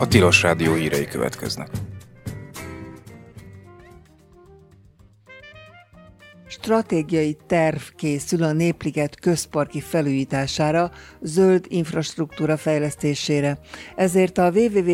Tilos Rádió hírei következnek. Stratégiai terv készül a Népliget közparki felújítására, zöld infrastruktúra fejlesztésére. Ezért a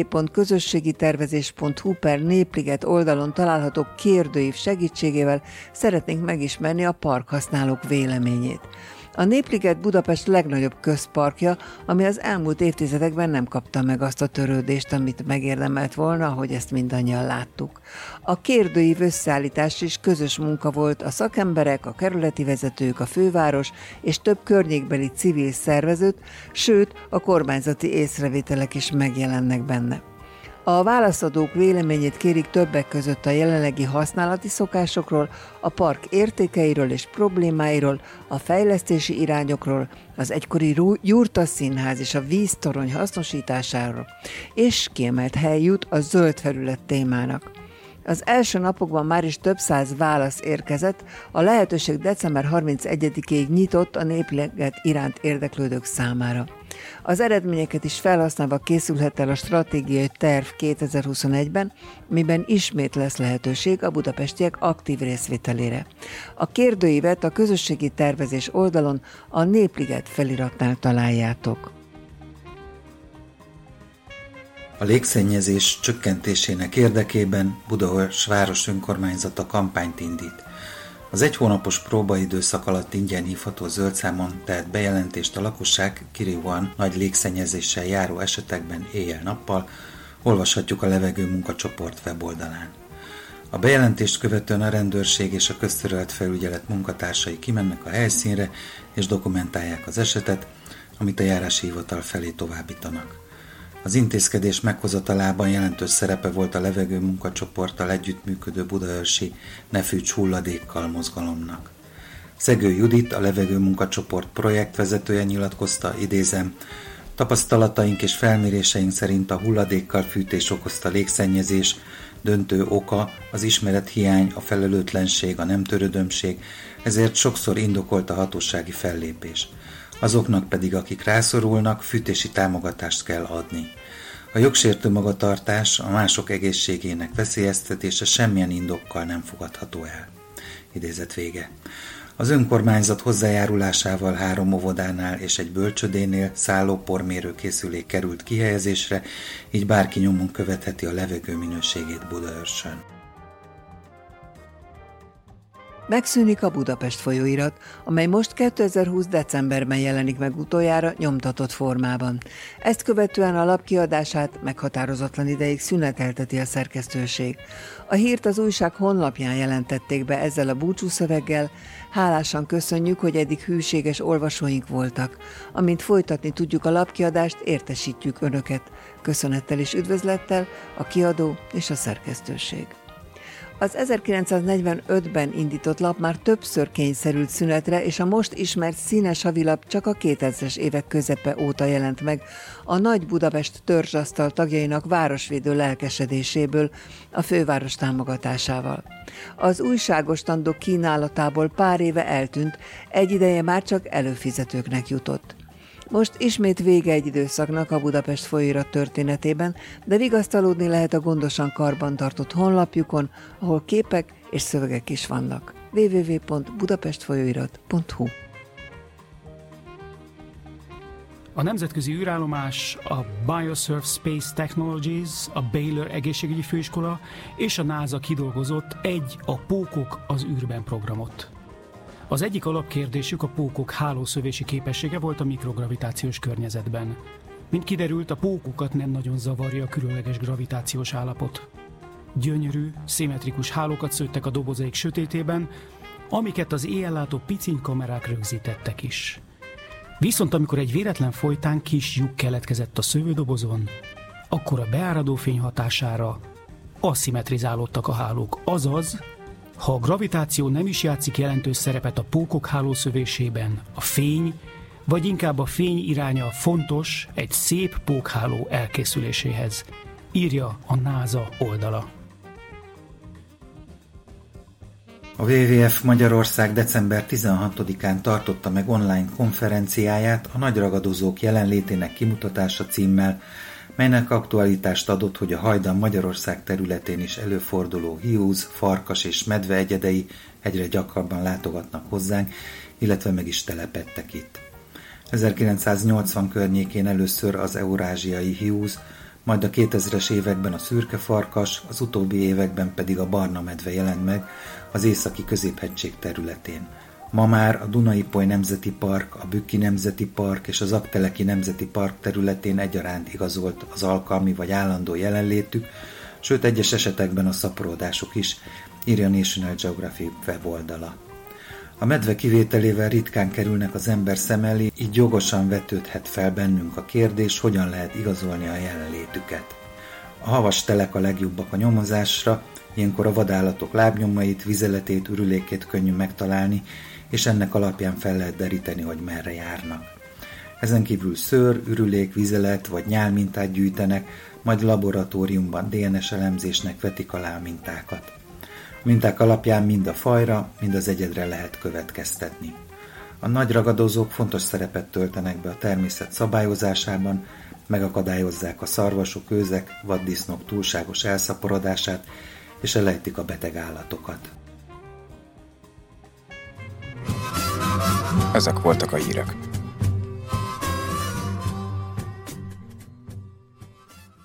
www.közösségitervezés.hu/Népliget oldalon található kérdőív segítségével szeretnénk megismerni a parkhasználók véleményét. A Népliget Budapest legnagyobb közparkja, ami az elmúlt évtizedekben nem kapta meg azt a törődést, amit megérdemelt volna, ahogy ezt mindannyian láttuk. A kérdőív összeállítás is közös munka volt, a szakemberek, a kerületi vezetők, a főváros és több környékbeli civil szervezet, sőt a kormányzati észrevételek is megjelennek benne. A válaszadók véleményét kérik többek között a jelenlegi használati szokásokról, a park értékeiről és problémáiról, a fejlesztési irányokról, az egykori Jurta Színház és a víztorony hasznosításáról, és kiemelt hely jut a zöld felület témának. Az első napokban már is több száz válasz érkezett, a lehetőség december 31-ig nyitott a Népliget iránt érdeklődők számára. Az eredményeket is felhasználva készülhet el a stratégiai terv 2021-ben, miben ismét lesz lehetőség a budapestiek aktív részvételére. A kérdőívet a közösségi tervezés oldalon a Népliget feliratnál találjátok. A légszennyezés csökkentésének érdekében Budaörs város önkormányzata kampányt indít. Az egy hónapos próbaidőszak alatt ingyen hívható zöldszámon tehet bejelentést a lakosság kirívóan nagy légszennyezéssel járó esetekben éjjel-nappal, olvashatjuk a Levegő Munkacsoport weboldalán. A bejelentést követően a rendőrség és a közterületfelügyelet munkatársai kimennek a helyszínre és dokumentálják az esetet, amit a járási hivatal felé továbbítanak. Az intézkedés meghozatalában jelentős szerepe volt a Levegő Munkacsoporttal együttműködő budaörsi Ne Fűts hulladékkal mozgalomnak. Szegő Judit, a Levegő Munkacsoport projektvezetője nyilatkozta, idézem, tapasztalataink és felméréseink szerint a hulladékkal fűtés okozta légszennyezés döntő oka az ismerethiány, a felelőtlenség, a nem törődömség, ezért sokszor indokolt a hatósági fellépés. Azoknak pedig, akik rászorulnak, fűtési támogatást kell adni. A jogsértő magatartás, a mások egészségének veszélyeztetése semmilyen indokkal nem fogadható el. Idézet vége. Az önkormányzat hozzájárulásával 3 óvodánál és egy bölcsödénél szállópormérő készülék került kihelyezésre, így bárki nyomon követheti a levegő minőségét Budaörsön. Megszűnik a Budapest folyóirat, amely most 2020. decemberben jelenik meg utoljára nyomtatott formában. Ezt követően a lap kiadását meghatározatlan ideig szünetelteti a szerkesztőség. A hírt az újság honlapján jelentették be ezzel a búcsúszöveggel, hálásan köszönjük, hogy eddig hűséges olvasóink voltak. Amint folytatni tudjuk a lapkiadást, értesítjük Önöket. Köszönettel és üdvözlettel a kiadó és a szerkesztőség. Az 1945-ben indított lap már többször kényszerült szünetre, és a most ismert színes havilap csak a 2000-es évek közepe óta jelent meg, a Nagy Budapest törzsasztal tagjainak városvédő lelkesedéséből, a főváros támogatásával. Az újságostandok kínálatából pár éve eltűnt, egy ideje már csak előfizetőknek jutott. Most ismét vége egy időszaknak a Budapest folyóirat történetében, de vigasztalódni lehet a gondosan karbantartott honlapjukon, ahol képek és szövegek is vannak. www.budapestfolyóirat.hu. A nemzetközi űrállomás, a Biosurf Space Technologies, a Baylor egészségügyi főiskola és a NASA kidolgozott a Pókok az űrben programot. Az egyik alapkérdésük a pókok hálószövési képessége volt a mikrogravitációs környezetben. Mint kiderült, a pókokat nem nagyon zavarja a különleges gravitációs állapot. Gyönyörű, szimmetrikus hálókat szőttek a dobozaik sötétében, amiket az éjjellátó piciny kamerák rögzítettek is. Viszont amikor egy véletlen folytán kis lyuk keletkezett a szövődobozon, akkor a beáradó fény hatására aszimmetrizálódtak a hálók, azaz, ha a gravitáció nem is játszik jelentős szerepet a pókok hálószövésében, a fény, vagy inkább a fény iránya fontos egy szép pókháló elkészüléséhez, írja a NASA oldala. A WWF Magyarország december 16-án tartotta meg online konferenciáját a nagy ragadozók jelenlétének kimutatása címmel melynek aktualitást adott, hogy a hajdan Magyarország területén is előforduló hiúz, farkas és medve egyedei egyre gyakrabban látogatnak hozzánk, illetve meg is telepedtek itt. 1980 környékén először az eurázsiai hiúz, majd a 2000-es években a szürke farkas, az utóbbi években pedig a barna medve jelent meg az északi középhegység területén. Ma már a Duna-Ipoly Nemzeti Park, a Bükki Nemzeti Park és az Aggteleki Nemzeti Park területén egyaránt igazolt az alkalmi vagy állandó jelenlétük, sőt egyes esetekben a szaporodásuk is, írja a National Geographic weboldala. A medve kivételével ritkán kerülnek az ember szem elé, így jogosan vetődhet fel bennünk a kérdés, hogyan lehet igazolni a jelenlétüket. A havas telek a legjobbak a nyomozásra, ilyenkor a vadállatok lábnyomait, vizeletét, ürülékét könnyű megtalálni, és ennek alapján fel lehet deríteni, hogy merre járnak. Ezen kívül szőr, ürülék, vizelet vagy nyálmintát gyűjtenek, majd laboratóriumban DNS elemzésnek vetik alá a mintákat. A minták alapján mind a fajra, mind az egyedre lehet következtetni. A nagy ragadozók fontos szerepet töltenek be a természet szabályozásában, megakadályozzák a szarvasok, őzek, vaddisznók túlságos elszaporodását, és elejtik a beteg állatokat. Ezek voltak a hírek.